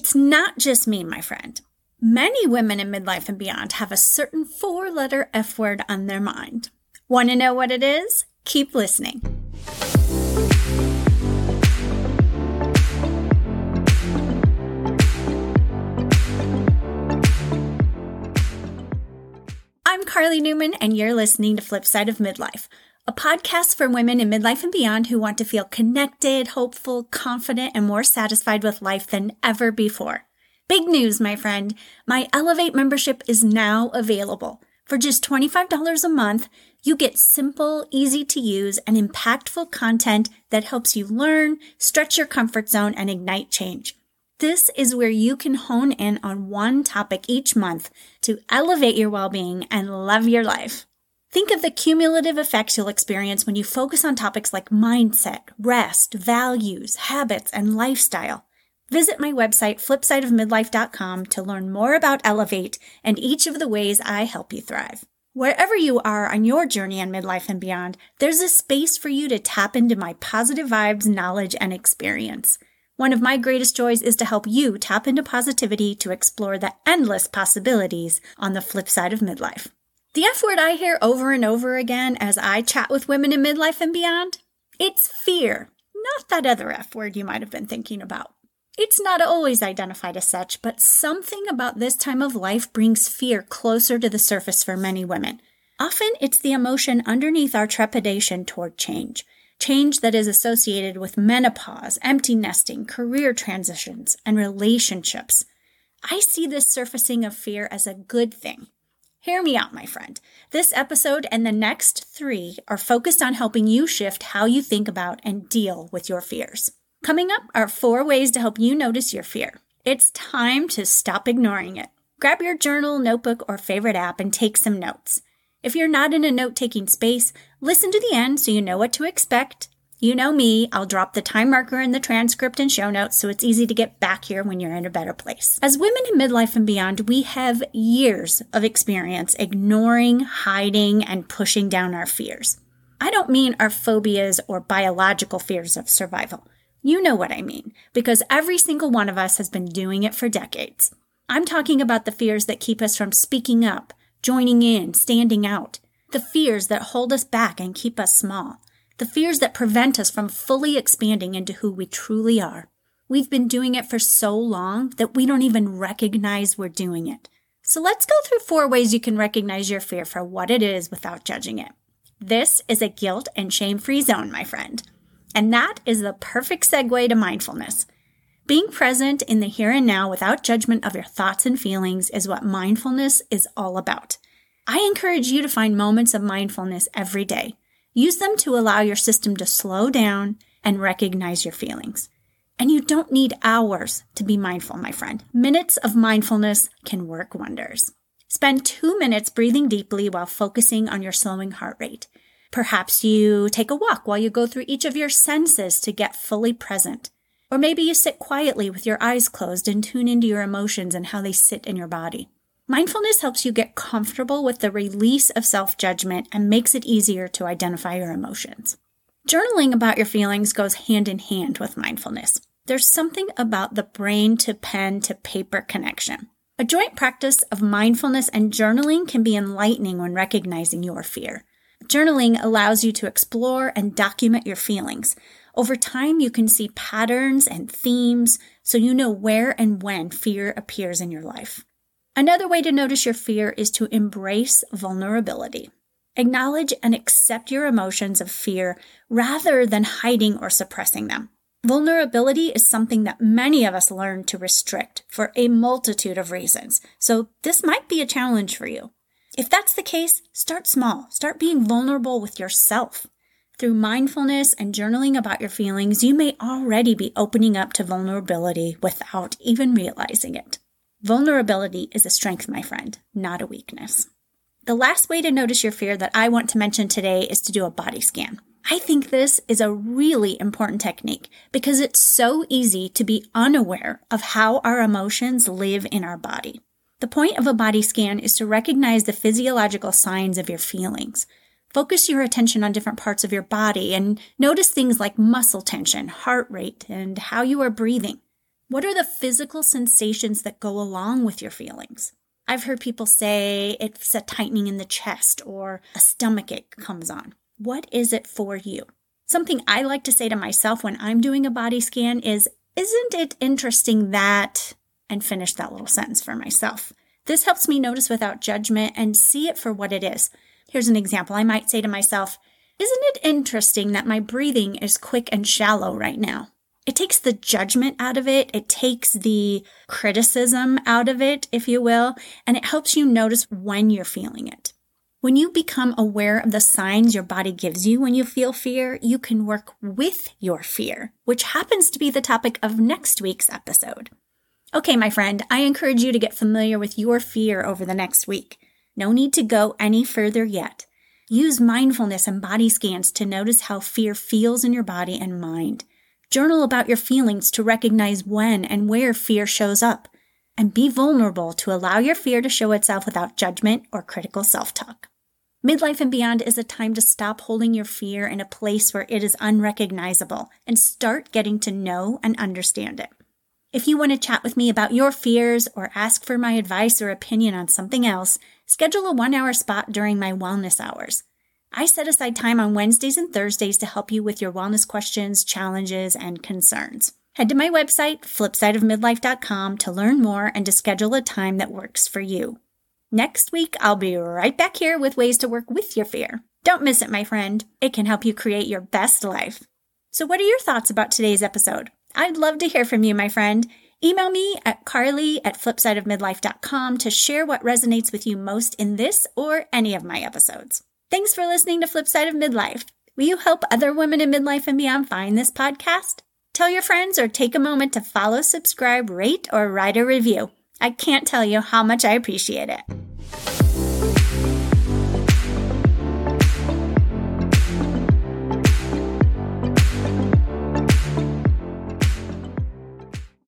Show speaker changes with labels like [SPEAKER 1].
[SPEAKER 1] It's not just me, my friend. Many women in midlife and beyond have a certain 4-letter F word on their mind. Want to know what it is? Keep listening. I'm Carly Newman, and you're listening to Flip Side of Midlife, a podcast for women in midlife and beyond who want to feel connected, hopeful, confident, and more satisfied with life than ever before. Big news, my friend. My Elevate membership is now available. For just $25 a month, you get simple, easy to use, and impactful content that helps you learn, stretch your comfort zone, and ignite change. This is where you can hone in on one topic each month to elevate your well-being and love your life. Think of the cumulative effects you'll experience when you focus on topics like mindset, rest, values, habits, and lifestyle. Visit my website, flipsideofmidlife.com, to learn more about Elevate and each of the ways I help you thrive. Wherever you are on your journey in midlife and beyond, there's a space for you to tap into my positive vibes, knowledge, and experience. One of my greatest joys is to help you tap into positivity to explore the endless possibilities on the flip side of midlife. The F word I hear over and over again as I chat with women in midlife and beyond, it's fear, not that other F word you might have been thinking about. It's not always identified as such, but something about this time of life brings fear closer to the surface for many women. Often it's the emotion underneath our trepidation toward change. Change that is associated with menopause, empty nesting, career transitions, and relationships. I see this surfacing of fear as a good thing. Hear me out, my friend. This episode and the next 3 are focused on helping you shift how you think about and deal with your fears. Coming up are 4 ways to help you notice your fear. It's time to stop ignoring it. Grab your journal, notebook, or favorite app and take some notes. If you're not in a note-taking space, listen to the end so you know what to expect. You know me, I'll drop the time marker in the transcript and show notes so it's easy to get back here when you're in a better place. As women in midlife and beyond, we have years of experience ignoring, hiding, and pushing down our fears. I don't mean our phobias or biological fears of survival. You know what I mean, because every single one of us has been doing it for decades. I'm talking about the fears that keep us from speaking up, joining in, standing out. The fears that hold us back and keep us small. The fears that prevent us from fully expanding into who we truly are. We've been doing it for so long that we don't even recognize we're doing it. So let's go through 4 ways you can recognize your fear for what it is without judging it. This is a guilt and shame-free zone, my friend. And that is the perfect segue to mindfulness. Being present in the here and now without judgment of your thoughts and feelings is what mindfulness is all about. I encourage you to find moments of mindfulness every day. Use them to allow your system to slow down and recognize your feelings. And you don't need hours to be mindful, my friend. Minutes of mindfulness can work wonders. Spend 2 minutes breathing deeply while focusing on your slowing heart rate. Perhaps you take a walk while you go through each of your senses to get fully present. Or maybe you sit quietly with your eyes closed and tune into your emotions and how they sit in your body. Mindfulness helps you get comfortable with the release of self-judgment and makes it easier to identify your emotions. Journaling about your feelings goes hand in hand with mindfulness. There's something about the brain to pen to paper connection. A joint practice of mindfulness and journaling can be enlightening when recognizing your fear. Journaling allows you to explore and document your feelings. Over time, you can see patterns and themes so you know where and when fear appears in your life. Another way to notice your fear is to embrace vulnerability. Acknowledge and accept your emotions of fear rather than hiding or suppressing them. Vulnerability is something that many of us learn to restrict for a multitude of reasons, so this might be a challenge for you. If that's the case, start small. Start being vulnerable with yourself. Through mindfulness and journaling about your feelings, you may already be opening up to vulnerability without even realizing it. Vulnerability is a strength, my friend, not a weakness. The last way to notice your fear that I want to mention today is to do a body scan. I think this is a really important technique because it's so easy to be unaware of how our emotions live in our body. The point of a body scan is to recognize the physiological signs of your feelings. Focus your attention on different parts of your body and notice things like muscle tension, heart rate, and how you are breathing. What are the physical sensations that go along with your feelings? I've heard people say it's a tightening in the chest or a stomachache comes on. What is it for you? Something I like to say to myself when I'm doing a body scan is, isn't it interesting that, and finish that little sentence for myself. This helps me notice without judgment and see it for what it is. Here's an example. I might say to myself, isn't it interesting that my breathing is quick and shallow right now? It takes the judgment out of it. It takes the criticism out of it, if you will, and it helps you notice when you're feeling it. When you become aware of the signs your body gives you when you feel fear, you can work with your fear, which happens to be the topic of next week's episode. Okay, my friend, I encourage you to get familiar with your fear over the next week. No need to go any further yet. Use mindfulness and body scans to notice how fear feels in your body and mind. Journal about your feelings to recognize when and where fear shows up. And be vulnerable to allow your fear to show itself without judgment or critical self-talk. Midlife and beyond is a time to stop holding your fear in a place where it is unrecognizable and start getting to know and understand it. If you want to chat with me about your fears or ask for my advice or opinion on something else, schedule a 1-hour spot during my wellness hours. I set aside time on Wednesdays and Thursdays to help you with your wellness questions, challenges, and concerns. Head to my website, flipsideofmidlife.com, to learn more and to schedule a time that works for you. Next week, I'll be right back here with ways to work with your fear. Don't miss it, my friend. It can help you create your best life. So what are your thoughts about today's episode? I'd love to hear from you, my friend. Email me at carly@flipsideofmidlife.com to share what resonates with you most in this or any of my episodes. Thanks for listening to Flipside of Midlife. Will you help other women in midlife and beyond find this podcast? Tell your friends or take a moment to follow, subscribe, rate, or write a review. I can't tell you how much I appreciate it.